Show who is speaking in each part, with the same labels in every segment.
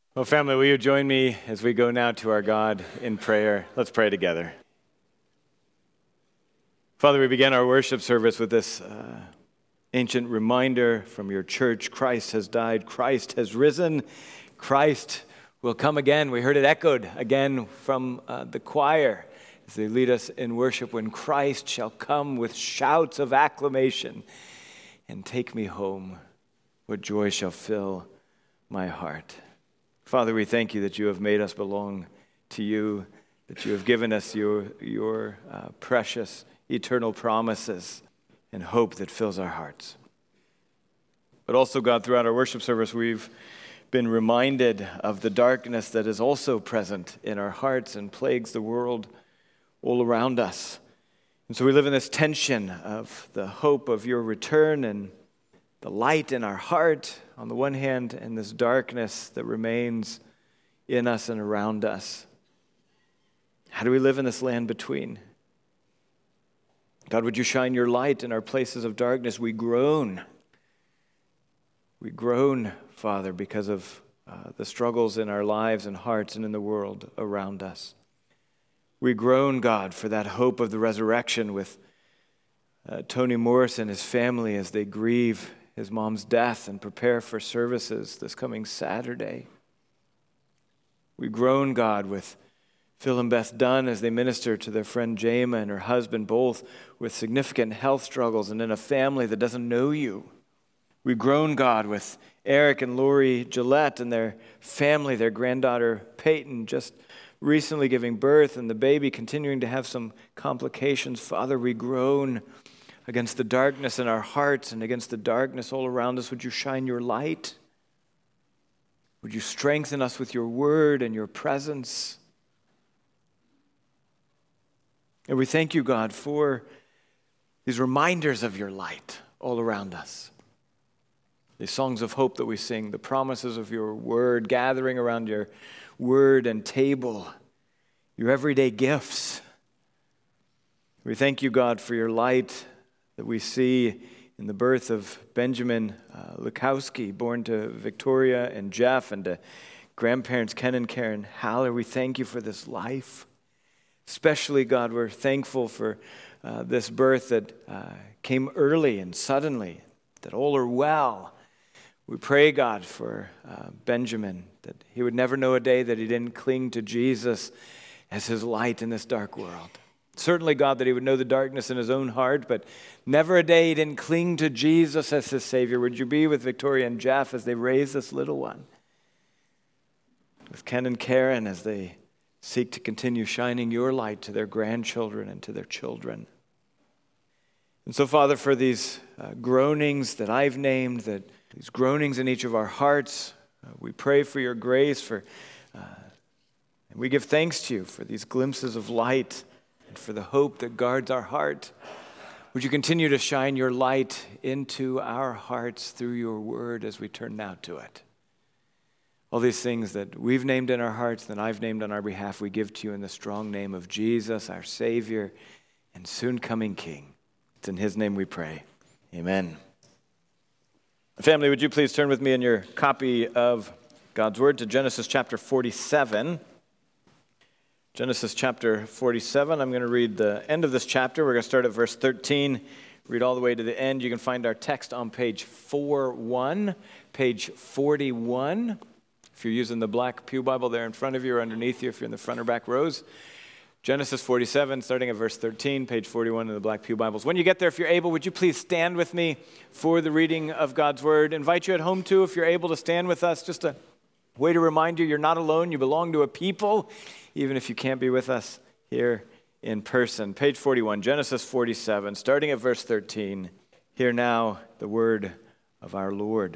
Speaker 1: Well, family, will you join me as we go now to our God in prayer? Let's pray together. Father, we begin our worship service with this ancient reminder from your church. Christ has died. Christ has risen. Christ will come again. We heard it echoed again from the choir as they lead us in worship. When Christ shall come with shouts of acclamation and take me home, what joy shall fill my heart. Father, we thank you that you have made us belong to you, that you have given us your precious, eternal promises and hope that fills our hearts. But also, God, throughout our worship service, we've been reminded of the darkness that is also present in our hearts and plagues the world all around us. And so we live in this tension of the hope of your return and the light in our heart on the one hand, and this darkness that remains in us and around us. How do we live in this land between? God, would you shine your light in our places of darkness? We groan. We groan, Father, because of the struggles in our lives and hearts and in the world around us. We groan, God, for that hope of the resurrection with Tony Morris and his family as they grieve his mom's death and prepare for services this coming Saturday. We groan, God, with Phil and Beth Dunn as they minister to their friend Jama and her husband, both with significant health struggles and in a family that doesn't know you. We groan, God, with Eric and Lori Gillette and their family, their granddaughter Peyton just recently giving birth and the baby continuing to have some complications. Father, we groan against the darkness in our hearts and against the darkness all around us. Would you shine your light? Would you strengthen us with your word and your presence? And we thank you, God, for these reminders of your light all around us. These songs of hope that we sing, the promises of your word, gathering around your word and table, your everyday gifts. We thank you, God, for your light that we see in the birth of Benjamin Lukowski, born to Victoria and Jeff, and to grandparents Ken and Karen Haller. We thank you for this life. Especially, God, we're thankful for this birth that came early and suddenly, that all are well. We pray, God, for Benjamin, that he would never know a day that he didn't cling to Jesus as his light in this dark world. Certainly, God, that he would know the darkness in his own heart, but never a day he didn't cling to Jesus as his Savior. Would you be with Victoria and Jeff as they raise this little one? With Ken and Karen as they seek to continue shining your light to their grandchildren and to their children. And so, Father, for these groanings that I've named, that these groanings in each of our hearts, we pray for your grace, and we give thanks to you for these glimpses of light and for the hope that guards our heart. Would you continue to shine your light into our hearts through your word as we turn now to it? All these things that we've named in our hearts, that I've named on our behalf, we give to you in the strong name of Jesus, our Savior and soon coming King. It's in his name we pray. Amen. Family, would you please turn with me in your copy of God's Word to Genesis chapter 47. Genesis chapter 47. I'm going to read the end of this chapter. We're going to start at verse 13, read all the way to the end. You can find our text on page 41, page 41. If you're using the black pew Bible there in front of you or underneath you, if you're in the front or back rows. Genesis 47, starting at verse 13, page 41 in the black pew Bibles. When you get there, if you're able, would you please stand with me for the reading of God's Word? Invite you at home, too, if you're able to stand with us. Just a way to remind you, you're not alone. You belong to a people, even if you can't be with us here in person. Page 41, Genesis 47, starting at verse 13. Hear now the word of our Lord.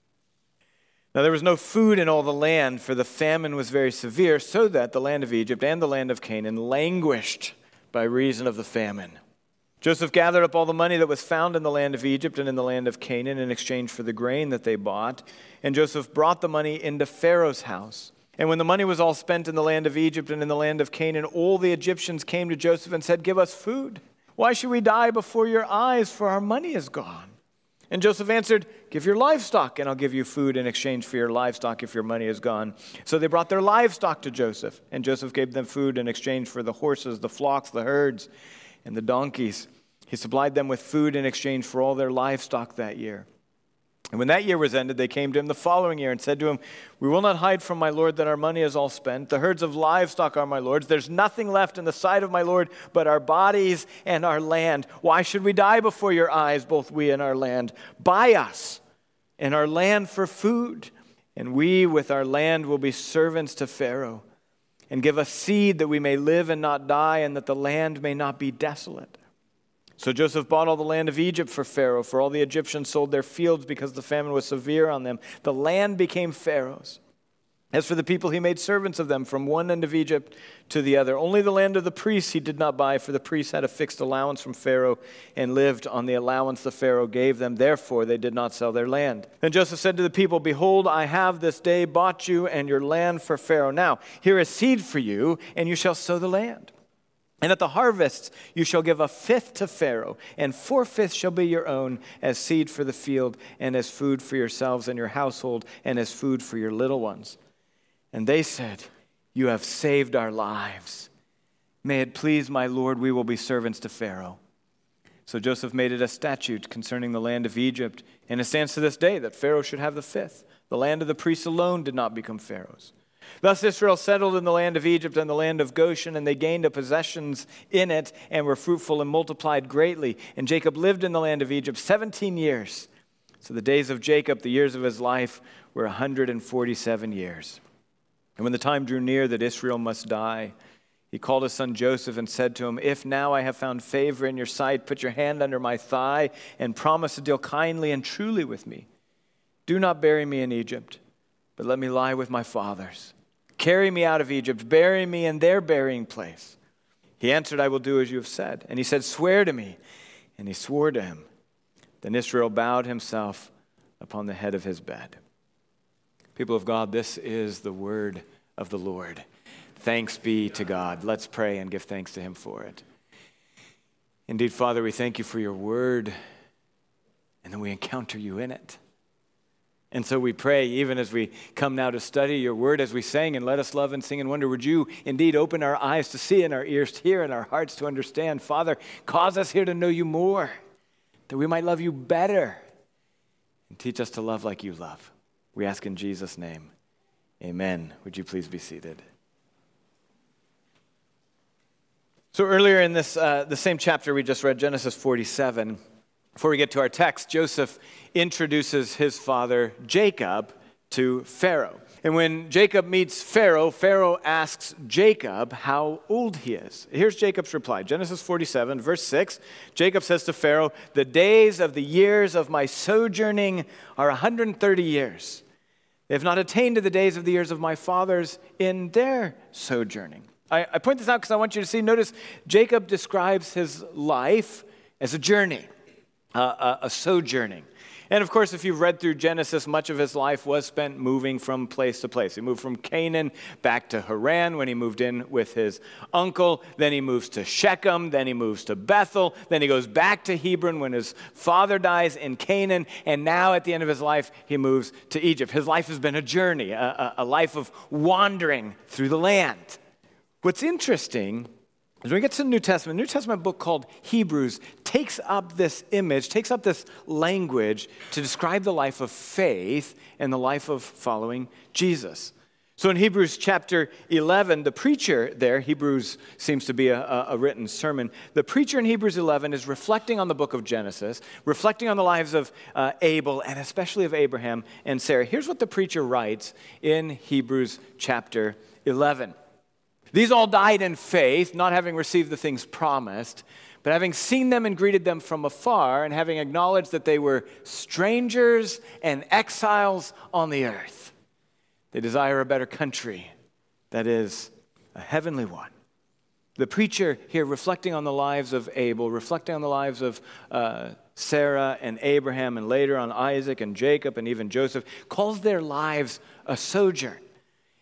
Speaker 1: Now there was no food in all the land, for the famine was very severe, so that the land of Egypt and the land of Canaan languished by reason of the famine. Joseph gathered up all the money that was found in the land of Egypt and in the land of Canaan in exchange for the grain that they bought, and Joseph brought the money into Pharaoh's house. And when the money was all spent in the land of Egypt and in the land of Canaan, all the Egyptians came to Joseph and said, "Give us food. Why should we die before your eyes? For our money is gone." And Joseph answered, give your livestock, and I'll give you food in exchange for your livestock if your money is gone. So they brought their livestock to Joseph, and Joseph gave them food in exchange for the horses, the flocks, the herds, and the donkeys. He supplied them with food in exchange for all their livestock that year. And when that year was ended, they came to him the following year and said to him, we will not hide from my lord that our money is all spent. The herds of livestock are my lord's. There's nothing left in the sight of my lord but our bodies and our land. Why should we die before your eyes, both we and our land? Buy us and our land for food, and we with our land will be servants to Pharaoh. And give us seed that we may live and not die, and that the land may not be desolate. So Joseph bought all the land of Egypt for Pharaoh, for all the Egyptians sold their fields because the famine was severe on them. The land became Pharaoh's. As for the people, he made servants of them from one end of Egypt to the other. Only the land of the priests he did not buy, for the priests had a fixed allowance from Pharaoh and lived on the allowance the Pharaoh gave them. Therefore, they did not sell their land. Then Joseph said to the people, behold, I have this day bought you and your land for Pharaoh. Now, here is seed for you, and you shall sow the land. And at the harvests you shall give a fifth to Pharaoh, and 4/5 shall be your own, as seed for the field, and as food for yourselves and your household, and as food for your little ones. And they said, you have saved our lives. May it please my Lord, we will be servants to Pharaoh. So Joseph made it a statute concerning the land of Egypt, and it stands to this day that Pharaoh should have the fifth. The land of the priests alone did not become Pharaoh's. Thus Israel settled in the land of Egypt and the land of Goshen, and they gained possessions in it and were fruitful and multiplied greatly. And Jacob lived in the land of Egypt 17 years. So the days of Jacob, the years of his life, were 147 years. And when the time drew near that Israel must die, he called his son Joseph and said to him, if now I have found favor in your sight, put your hand under my thigh and promise to deal kindly and truly with me. Do not bury me in Egypt, but let me lie with my fathers. Carry me out of Egypt, bury me in their burying place. He answered, I will do as you have said. And he said, swear to me. And he swore to him. Then Israel bowed himself upon the head of his bed. People of God, this is the word of the Lord. Thanks be to God. Let's pray and give thanks to him for it. Indeed, Father, we thank you for your word, and then we encounter you in it. And so we pray, even as we come now to study your word, as we sang, and let us love and sing and wonder, would you indeed open our eyes to see and our ears to hear and our hearts to understand? Father, cause us here to know you more, that we might love you better, and teach us to love like you love. We ask in Jesus' name, amen. Would you please be seated? So earlier in this, the same chapter we just read, Genesis 47, before we get to our text, Joseph introduces his father Jacob to Pharaoh. And when Jacob meets Pharaoh, Pharaoh asks Jacob how old he is. Here's Jacob's reply. Genesis 47, verse 6. Jacob says to Pharaoh, the days of the years of my sojourning are 130 years. They have not attained to the days of the years of my fathers in their sojourning. I point this out because I want you to see, notice Jacob describes his life as a journey, a sojourning. And of course, if you've read through Genesis, much of his life was spent moving from place to place. He moved from Canaan back to Haran when he moved in with his uncle. Then he moves to Shechem. Then he moves to Bethel. Then he goes back to Hebron when his father dies in Canaan. And now at the end of his life, he moves to Egypt. His life has been a journey, a life of wandering through the land. What's interesting is when we get to the New Testament book called Hebrews takes up this image, takes up this language to describe the life of faith and the life of following Jesus. So in Hebrews chapter 11, the preacher there, Hebrews seems to be a written sermon, the preacher in Hebrews 11 is reflecting on the book of Genesis, reflecting on the lives of Abel and especially of Abraham and Sarah. Here's what the preacher writes in Hebrews chapter 11. These all died in faith, not having received the things promised, but having seen them and greeted them from afar, and having acknowledged that they were strangers and exiles on the earth. They desire a better country, that is, a heavenly one. The preacher here, reflecting on the lives of Abel, reflecting on the lives of Sarah and Abraham, and later on Isaac and Jacob and even Joseph, calls their lives a sojourn.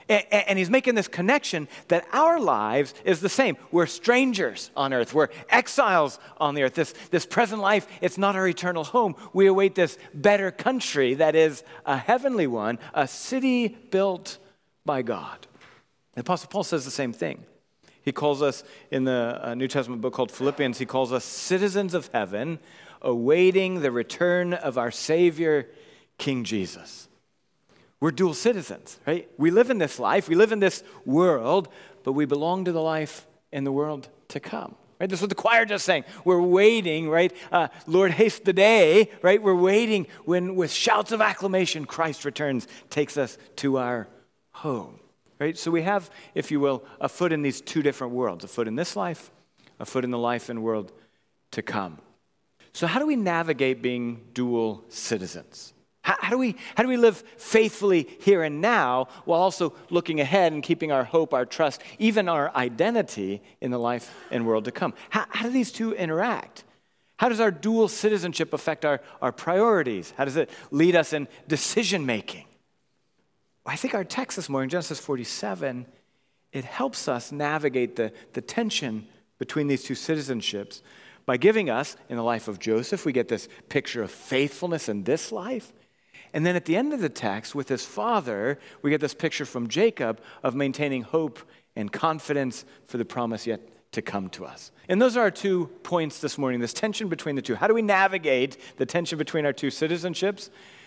Speaker 1: And he's making this connection that our lives is the same. We're strangers on earth. We're exiles on the earth. This present life, it's not our eternal home. We await this better country that is a heavenly one, a city built by God. The Apostle Paul says the same thing. He calls us, in the New Testament book called Philippians, he calls us citizens of heaven, awaiting the return of our Savior, King Jesus. We're dual citizens, right? We live in this life, we live in this world, but we belong to the life in the world to come, right? This is what the choir just sang. We're waiting, right? Lord, haste the day, right? We're waiting when with shouts of acclamation, Christ returns, takes us to our home, right? So we have, if you will, a foot in these two different worlds, a foot in this life, a foot in the life and world to come. So how do we navigate being dual citizens? How do we live faithfully here and now while also looking ahead and keeping our hope, our trust, even our identity in the life and world to come? How do these two interact? How does our dual citizenship affect our priorities? How does it lead us in decision making? I think our text this morning, Genesis 47, it helps us navigate the tension between these two citizenships by giving us, in the life of Joseph, we get this picture of faithfulness in this life. And then at the end of the text, with his father, we get this picture from Jacob of maintaining hope and confidence for the promise yet to come to us. And those are our 2 points this morning, this tension between the two. How do we navigate the tension between our two citizenships?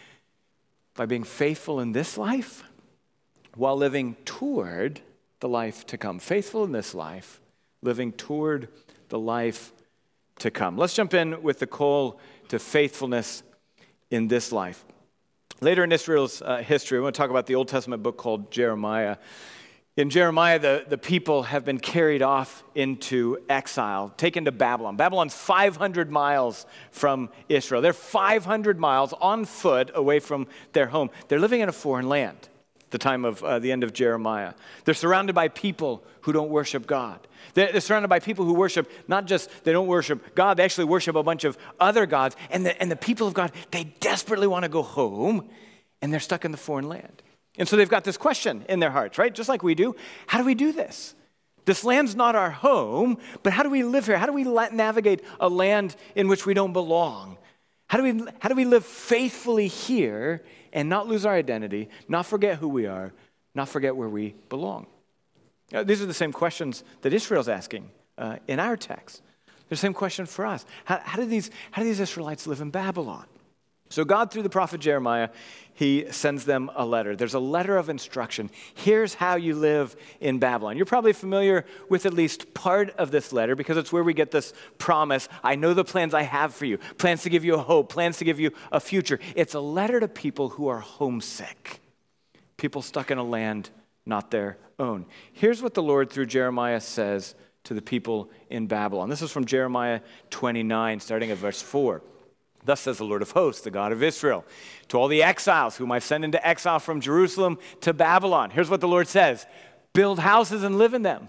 Speaker 1: By being faithful in this life while living toward the life to come. Faithful in this life, living toward the life to come. Let's jump in with the call to faithfulness in this life. Later in Israel's history, we want to talk about the Old Testament book called Jeremiah. In Jeremiah, the people have been carried off into exile, taken to Babylon. Babylon's 500 miles from Israel. They're 500 miles on foot away from their home. They're living in a foreign land at the time of the end of Jeremiah. They're surrounded by people who don't worship God. They're surrounded by people who worship, not just, they don't worship God, they actually worship a bunch of other gods. And the people of God, they desperately want to go home, and they're stuck in the foreign land. And so they've got this question in their hearts, right? Just like we do. How do we do this? This land's not our home, but how do we live here? How do we navigate a land in which we don't belong? How do we live faithfully here and not lose our identity, not forget who we are, not forget where we belong? These are the same questions that Israel's asking in our text. They're the same question for us. How do these Israelites live in Babylon? So God, through the prophet Jeremiah, he sends them a letter. There's a letter of instruction. Here's how you live in Babylon. You're probably familiar with at least part of this letter because it's where we get this promise. I know the plans I have for you. Plans to give you a hope. Plans to give you a future. It's a letter to people who are homesick. People stuck in a land not their own. Here's what the Lord through Jeremiah says to the people in Babylon. This is from Jeremiah 29, starting at verse 4. Thus says the Lord of hosts, the God of Israel, to all the exiles whom I send into exile from Jerusalem to Babylon. Here's what the Lord says. Build houses and live in them.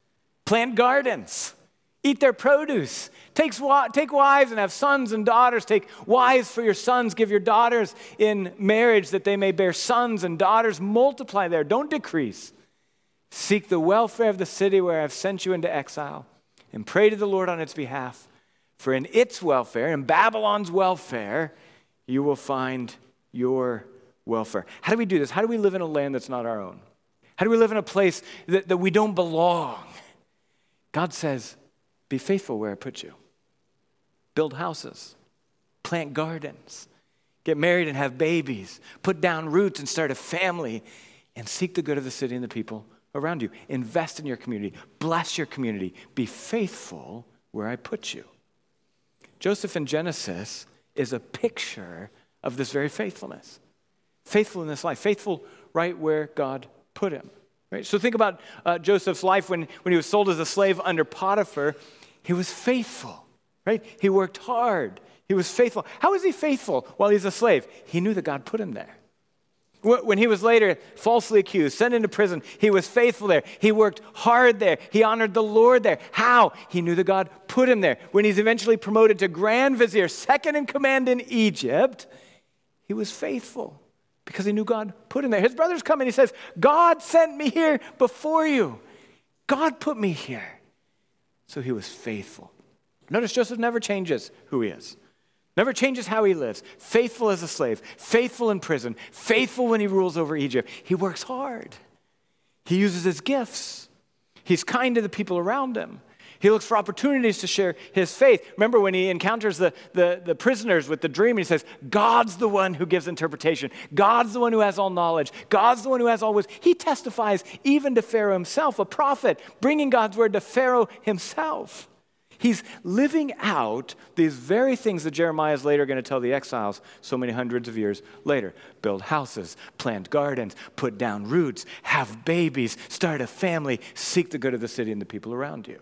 Speaker 1: Plant gardens. Eat their produce. Take wives and have sons and daughters. Take wives for your sons. Give your daughters in marriage that they may bear sons and daughters. Multiply there. Don't decrease. Seek the welfare of the city where I have sent you into exile and pray to the Lord on its behalf. For in its welfare, in Babylon's welfare, you will find your welfare. How do we do this? How do we live in a land that's not our own? How do we live in a place that we don't belong? God says, be faithful where I put you. Build houses. Plant gardens. Get married and have babies. Put down roots and start a family. And seek the good of the city and the people around you. Invest in your community. Bless your community. Be faithful where I put you. Joseph in Genesis is a picture of this very faithfulness. Faithful in this life. Faithful right where God put him. Right? So think about Joseph's life when he was sold as a slave under Potiphar. He was faithful. Right? He worked hard. He was faithful. How was he faithful while he's a slave? He knew that God put him there. When he was later falsely accused, sent into prison, he was faithful there. He worked hard there. He honored the Lord there. How? He knew that God put him there. When he's eventually promoted to Grand Vizier, second in command in Egypt, he was faithful because he knew God put him there. His brothers come and he says, God sent me here before you. God put me here. So he was faithful. Notice Joseph never changes who he is. Never changes how he lives. Faithful as a slave, faithful in prison, faithful when he rules over Egypt. He works hard. He uses his gifts. He's kind to the people around him. He looks for opportunities to share his faith. Remember when he encounters the prisoners with the dream, and he says, God's the one who gives interpretation. God's the one who has all knowledge. God's the one who has all wisdom. He testifies even to Pharaoh himself, a prophet, bringing God's word to Pharaoh himself. He's living out these very things that Jeremiah is later going to tell the exiles so many hundreds of years later. Build houses, plant gardens, put down roots, have babies, start a family, seek the good of the city and the people around you.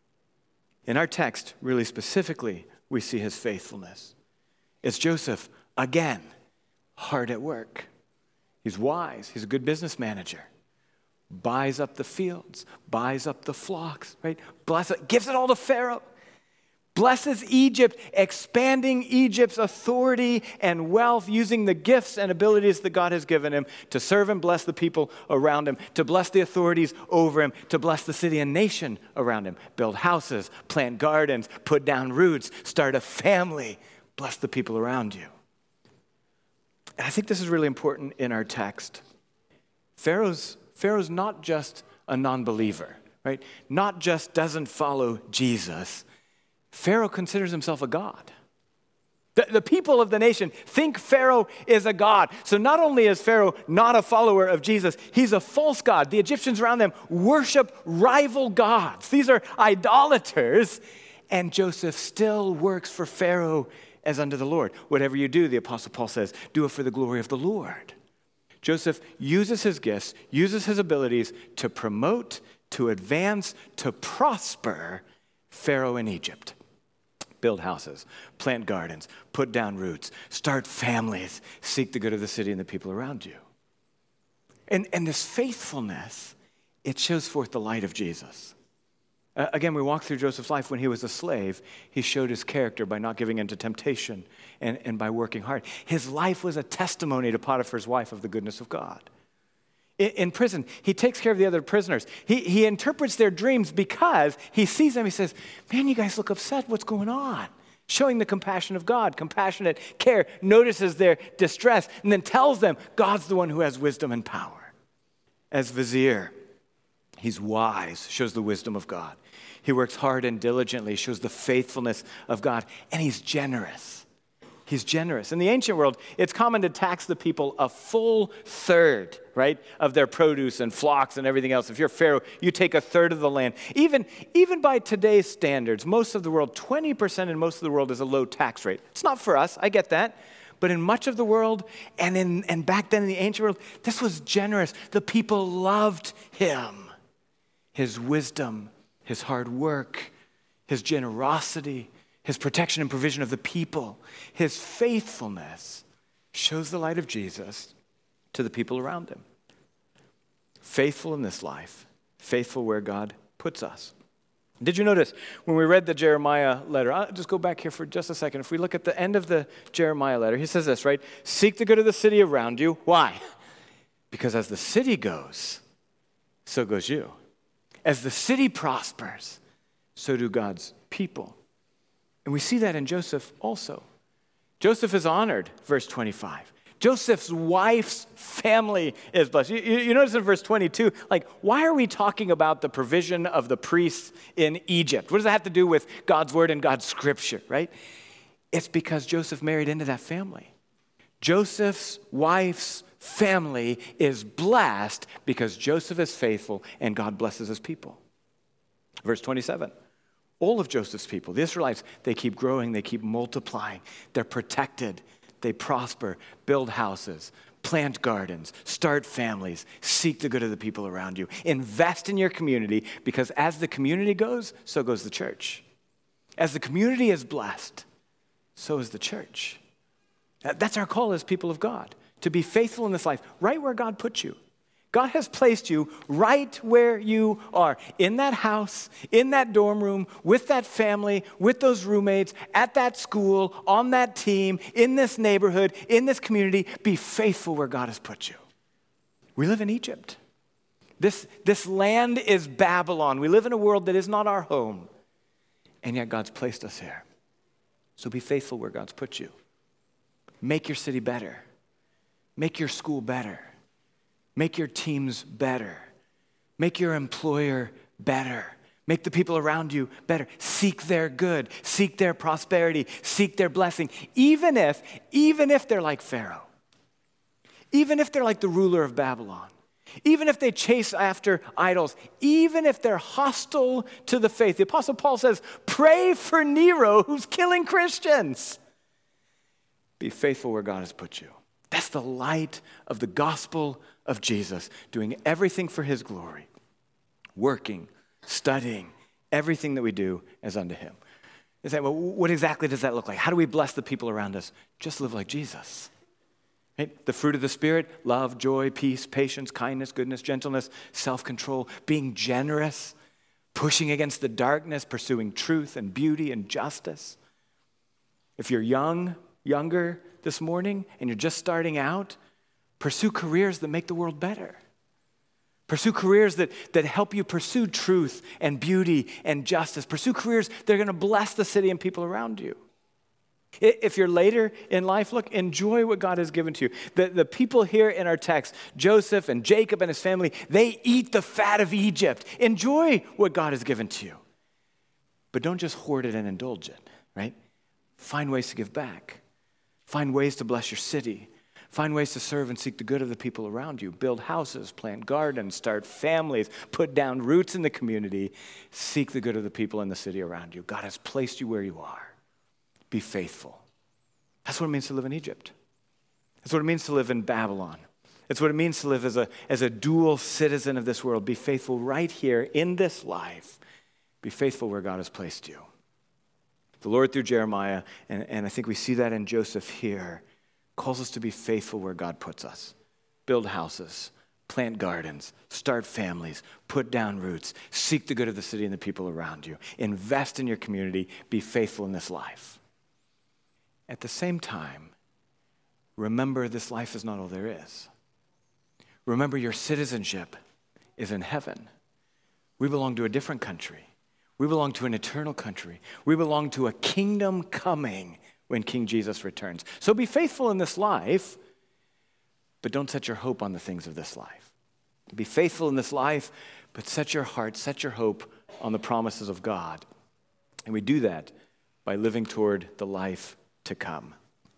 Speaker 1: In our text, really specifically, we see his faithfulness. It's Joseph, again, hard at work. He's wise. He's a good business manager. Buys up the fields, buys up the flocks, right? Gives it all to Pharaoh. Blesses Egypt, expanding Egypt's authority and wealth, using the gifts and abilities that God has given him to serve and bless the people around him, to bless the authorities over him, to bless the city and nation around him. Build houses, plant gardens, put down roots, start a family, bless the people around you. And I think this is really important in our text. Pharaoh's not just a non-believer, right? Not just doesn't follow Jesus. Pharaoh considers himself a god. The people of the nation think Pharaoh is a god. So not only is Pharaoh not a follower of Jesus, he's a false god. The Egyptians around them worship rival gods. These are idolaters. And Joseph still works for Pharaoh as unto the Lord. Whatever you do, the Apostle Paul says, do it for the glory of the Lord. Joseph uses his gifts, uses his abilities to promote, to advance, to prosper Pharaoh in Egypt. Build houses, plant gardens, put down roots, start families, seek the good of the city and the people around you. And this faithfulness, it shows forth the light of Jesus. Again, we walk through Joseph's life. When he was a slave, he showed his character by not giving in to temptation and by working hard. His life was a testimony to Potiphar's wife of the goodness of God. In prison, he takes care of the other prisoners. He interprets their dreams because he sees them. He says, man, you guys look upset. What's going on? Showing the compassion of God, compassionate care, notices their distress, and then tells them God's the one who has wisdom and power. As vizier, he's wise, shows the wisdom of God. He works hard and diligently, shows the faithfulness of God, and he's generous. He's generous. In the ancient world, it's common to tax the people a full third, right, of their produce and flocks and everything else. If you're Pharaoh, you take a third of the land. Even by today's standards, most of the world, 20% in most of the world is a low tax rate. It's not for us, I get that. But in much of the world, and back then in the ancient world, this was generous. The people loved him. His wisdom, his hard work, his generosity, his protection and provision of the people, his faithfulness shows the light of Jesus to the people around him. Faithful in this life, faithful where God puts us. Did you notice when we read the Jeremiah letter? I'll just go back here for just a second. If we look at the end of the Jeremiah letter, he says this, right? Seek the good of the city around you. Why? Because as the city goes, so goes you. As the city prospers, so do God's people. And we see that in Joseph also. Joseph is honored, verse 25. Joseph's wife's family is blessed. You notice in verse 22, like, why are we talking about the provision of the priests in Egypt? What does that have to do with God's word and God's scripture, right? It's because Joseph married into that family. Joseph's wife's family is blessed because Joseph is faithful and God blesses his people. Verse 27. All of Joseph's people, the Israelites, they keep growing, they keep multiplying. They're protected, they prosper, build houses, plant gardens, start families, seek the good of the people around you. Invest in your community because as the community goes, so goes the church. As the community is blessed, so is the church. That's our call as people of God, to be faithful in this life, right where God put you. God has placed you right where you are, in that house, in that dorm room, with that family, with those roommates, at that school, on that team, in this neighborhood, in this community. Be faithful where God has put you. We live in Egypt. This land is Babylon. We live in a world that is not our home, and yet God's placed us here. So be faithful where God's put you. Make your city better. Make your school better. Make your teams better. Make your employer better. Make the people around you better. Seek their good. Seek their prosperity. Seek their blessing. Even if they're like Pharaoh. Even if they're like the ruler of Babylon. Even if they chase after idols. Even if they're hostile to the faith. The Apostle Paul says, pray for Nero who's killing Christians. Be faithful where God has put you. That's the light of the gospel of Jesus, doing everything for his glory, working, studying, everything that we do as unto him. You say, well, what exactly does that look like? How do we bless the people around us? Just live like Jesus. Right? The fruit of the Spirit, love, joy, peace, patience, kindness, goodness, gentleness, self-control, being generous, pushing against the darkness, pursuing truth and beauty and justice. If you're younger this morning and you're just starting out, pursue careers that make the world better. Pursue careers that help you pursue truth and beauty and justice. Pursue careers that are going to bless the city and people around you. If you're later in life, look, enjoy what God has given to you. The people here in our text, Joseph and Jacob and his family, they eat the fat of Egypt. Enjoy what God has given to you. But don't just hoard it and indulge it, right? Find ways to give back. Find ways to bless your city. Find ways to serve and seek the good of the people around you. Build houses, plant gardens, start families, put down roots in the community. Seek the good of the people in the city around you. God has placed you where you are. Be faithful. That's what it means to live in Egypt. That's what it means to live in Babylon. It's what it means to live as a dual citizen of this world. Be faithful right here in this life. Be faithful where God has placed you. The Lord through Jeremiah, and I think we see that in Joseph here, calls us to be faithful where God puts us. Build houses, plant gardens, start families, put down roots, seek the good of the city and the people around you. Invest in your community, be faithful in this life. At the same time, remember this life is not all there is. Remember your citizenship is in heaven. We belong to a different country. We belong to an eternal country. We belong to a kingdom coming when King Jesus returns. So be faithful in this life, but don't set your hope on the things of this life. Be faithful in this life, but set your heart, set your hope on the promises of God. And we do that by living toward the life to come.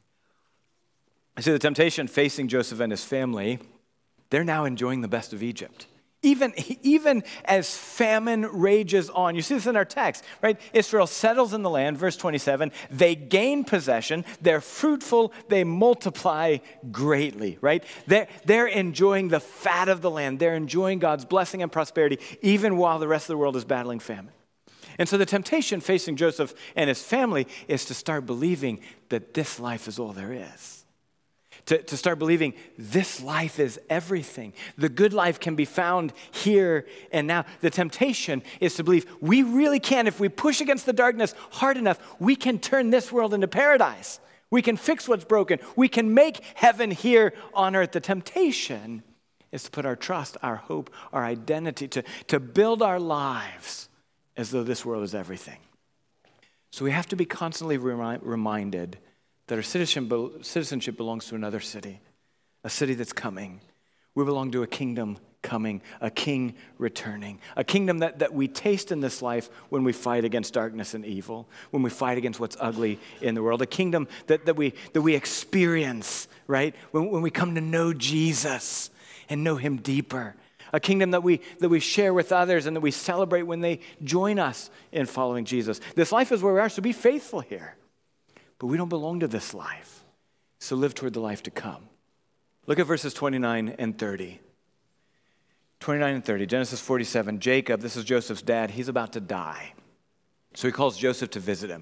Speaker 1: I see the temptation facing Joseph and his family. They're now enjoying the best of Egypt. Even as famine rages on. You see this in our text, right? Israel settles in the land, verse 27. They gain possession. They're fruitful. They multiply greatly, right? They're enjoying the fat of the land. They're enjoying God's blessing and prosperity, even while the rest of the world is battling famine. And so the temptation facing Joseph and his family is to start believing that this life is all there is. To start believing this life is everything. The good life can be found here and now. The temptation is to believe we really can, if we push against the darkness hard enough, we can turn this world into paradise. We can fix what's broken. We can make heaven here on earth. The temptation is to put our trust, our hope, our identity, to build our lives as though this world is everything. So we have to be constantly reminded that our citizenship belongs to another city, a city that's coming. We belong to a kingdom coming, a king returning, a kingdom that we taste in this life when we fight against darkness and evil, when we fight against what's ugly in the world, a kingdom that we experience, right, when we come to know Jesus and know him deeper, a kingdom that we share with others and that we celebrate when they join us in following Jesus. This life is where we are, so be faithful here. But we don't belong to this life, so live toward the life to come. Look at verses 29 and 30. 29 and 30, Genesis 47, Jacob, this is Joseph's dad, he's about to die. So he calls Joseph to visit him.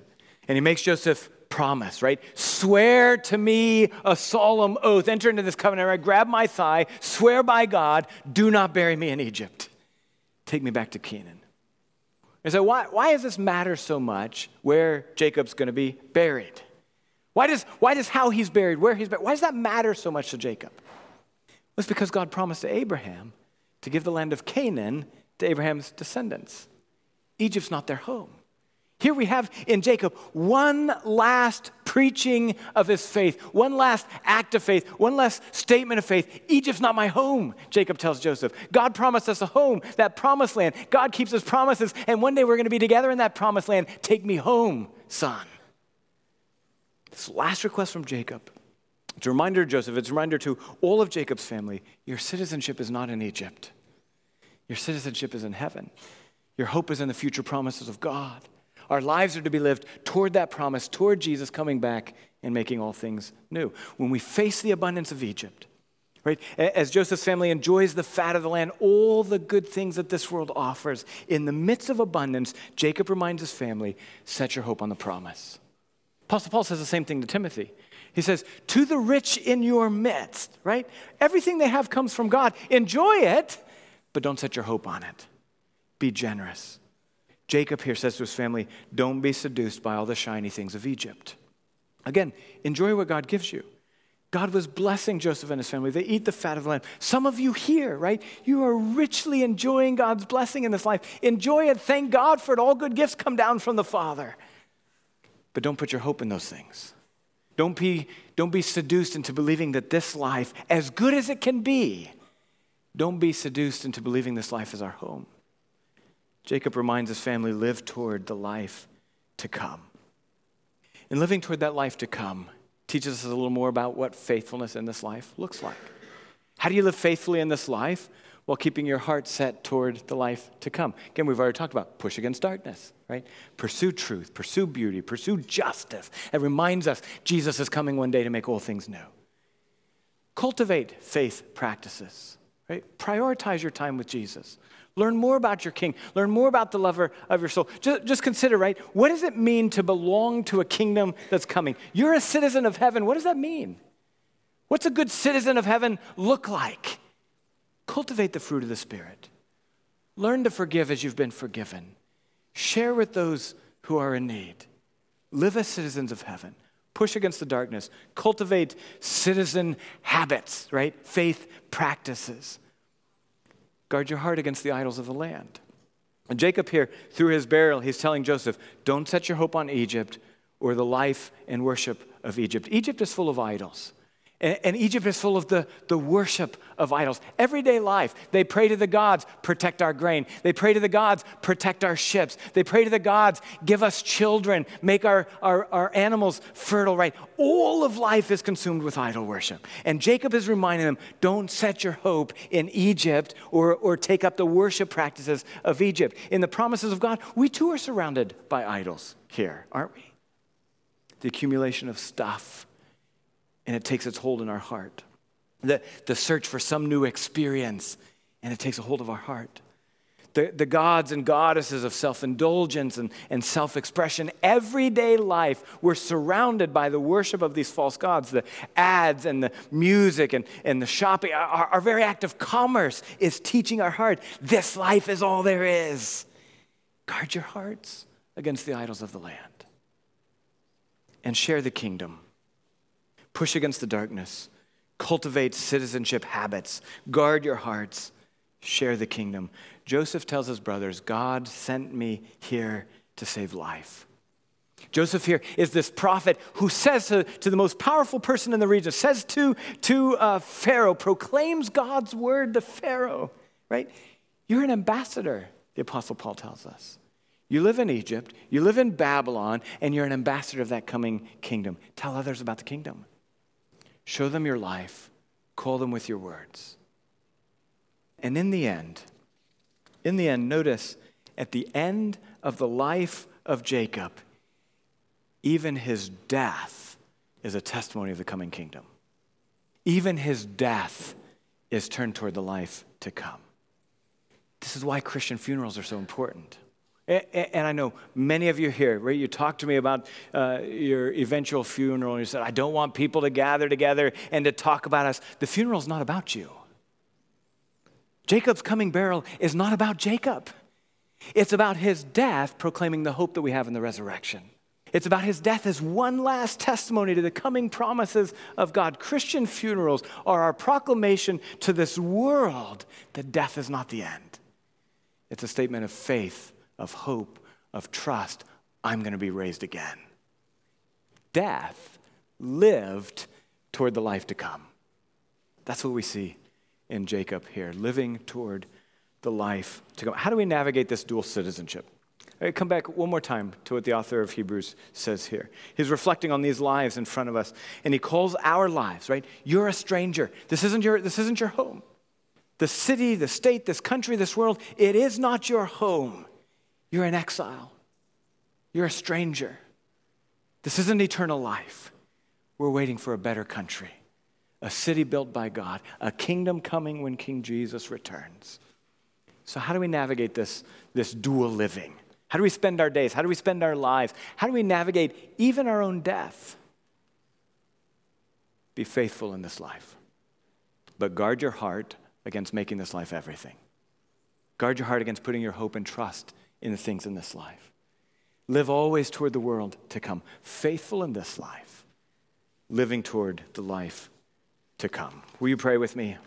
Speaker 1: And he makes Joseph promise, right? Swear to me a solemn oath. Enter into this covenant. Right? Grab my thigh. Swear by God, do not bury me in Egypt. Take me back to Canaan. And so why does this matter so much where Jacob's going to be buried? Why does how he's buried, where he's buried, why does that matter so much to Jacob? Well, it's because God promised to Abraham to give the land of Canaan to Abraham's descendants. Egypt's not their home. Here we have in Jacob one last preaching of his faith, one last act of faith, one last statement of faith. Egypt's not my home, Jacob tells Joseph. God promised us a home, that promised land. God keeps his promises, and one day we're going to be together in that promised land. Take me home, son. This last request from Jacob, it's a reminder to Joseph, it's a reminder to all of Jacob's family, your citizenship is not in Egypt. Your citizenship is in heaven. Your hope is in the future promises of God. Our lives are to be lived toward that promise, toward Jesus coming back and making all things new. When we face the abundance of Egypt, right, as Joseph's family enjoys the fat of the land, all the good things that this world offers, in the midst of abundance, Jacob reminds his family, set your hope on the promise. Apostle Paul says the same thing to Timothy. He says, to the rich in your midst, right? Everything they have comes from God. Enjoy it, but don't set your hope on it. Be generous. Jacob here says to his family, don't be seduced by all the shiny things of Egypt. Again, enjoy what God gives you. God was blessing Joseph and his family. They eat the fat of the land. Some of you here, right? You are richly enjoying God's blessing in this life. Enjoy it. Thank God for it. All good gifts come down from the Father. But don't put your hope in those things. Don't be seduced into believing that this life, as good as it can be, don't be seduced into believing this life is our home. Jacob reminds his family, live toward the life to come. And living toward that life to come teaches us a little more about what faithfulness in this life looks like. How do you live faithfully in this life while keeping your heart set toward the life to come? Again, we've already talked about push against darkness, right? Pursue truth, pursue beauty, pursue justice. It reminds us Jesus is coming one day to make all things new. Cultivate faith practices, right? Prioritize your time with Jesus. Learn more about your King. Learn more about the lover of your soul. Just consider, right? What does it mean to belong to a kingdom that's coming? You're a citizen of heaven. What does that mean? What's a good citizen of heaven look like? Cultivate the fruit of the Spirit. Learn to forgive as you've been forgiven. Share with those who are in need. Live as citizens of heaven. Push against the darkness. Cultivate citizen habits, right? Faith practices. Guard your heart against the idols of the land. And Jacob here, through his burial, he's telling Joseph, don't set your hope on Egypt or the life and worship of Egypt. Egypt is full of idols. And Egypt is full of the worship of idols. Everyday life, they pray to the gods, protect our grain. They pray to the gods, protect our ships. They pray to the gods, give us children, make our animals fertile, right? All of life is consumed with idol worship. And Jacob is reminding them, don't set your hope in Egypt or take up the worship practices of Egypt. In the promises of God, we too are surrounded by idols here, aren't we? The accumulation of stuff. And it takes its hold in our heart. The search for some new experience, and it takes a hold of our heart. The gods and goddesses of self-indulgence and self-expression. Everyday life, we're surrounded by the worship of these false gods. The ads and the music and the shopping, our very act of commerce is teaching our heart, this life is all there is. Guard your hearts against the idols of the land. And share the kingdom. Push against the darkness. Cultivate citizenship habits. Guard your hearts. Share the kingdom. Joseph tells his brothers, God sent me here to save life. Joseph here is this prophet who says to the most powerful person in the region, says to Pharaoh, proclaims God's word to Pharaoh, right? You're an ambassador, the Apostle Paul tells us. You live in Egypt, you live in Babylon, and you're an ambassador of that coming kingdom. Tell others about the kingdom. Show them your life. Call them with your words. And in the end, notice at the end of the life of Jacob, even his death is a testimony of the coming kingdom. Even his death is turned toward the life to come. This is why Christian funerals are so important. And I know many of you here, right? You talked to me about your eventual funeral, and you said, I don't want people to gather together and to talk about us. The funeral's not about you. Jacob's coming burial is not about Jacob. It's about his death proclaiming the hope that we have in the resurrection. It's about his death as one last testimony to the coming promises of God. Christian funerals are our proclamation to this world that death is not the end. It's a statement of faith, of hope, of trust. I'm going to be raised again. Death lived toward the life to come. That's what we see in Jacob here, living toward the life to come. How do we navigate this dual citizenship? All right, come back one more time to what the author of Hebrews says here. He's reflecting on these lives in front of us, and he calls our lives, right? You're a stranger. This isn't your home. The city, the state, this country, this world, it is not your home. You're in exile. You're a stranger. This isn't eternal life. We're waiting for a better country, a city built by God, a kingdom coming when King Jesus returns. So how do we navigate this dual living? How do we spend our days? How do we spend our lives? How do we navigate even our own death? Be faithful in this life, but guard your heart against making this life everything. Guard your heart against putting your hope and trust in the things in this life. Live always toward the world to come. Faithful in this life. Living toward the life to come. Will you pray with me?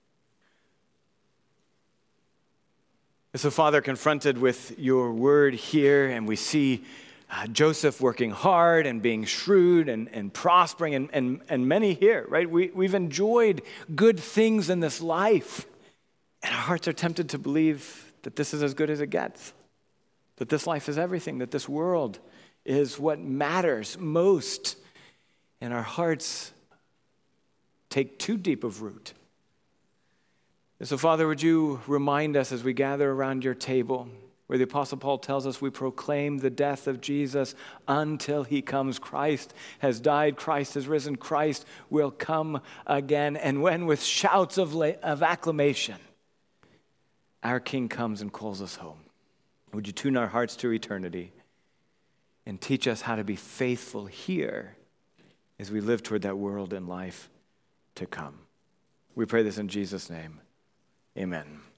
Speaker 1: So, Father, confronted with your word here, and we see Joseph working hard and being shrewd and prospering, and many here, right? We've enjoyed good things in this life, and our hearts are tempted to believe that this is as good as it gets. That this life is everything, that this world is what matters most. And our hearts take too deep of root. And so, Father, would you remind us as we gather around your table, where the Apostle Paul tells us we proclaim the death of Jesus until he comes. Christ has died, Christ has risen, Christ will come again. And when with shouts of acclamation, our King comes and calls us home. Would you tune our hearts to eternity and teach us how to be faithful here as we live toward that world and life to come. We pray this in Jesus' name. Amen.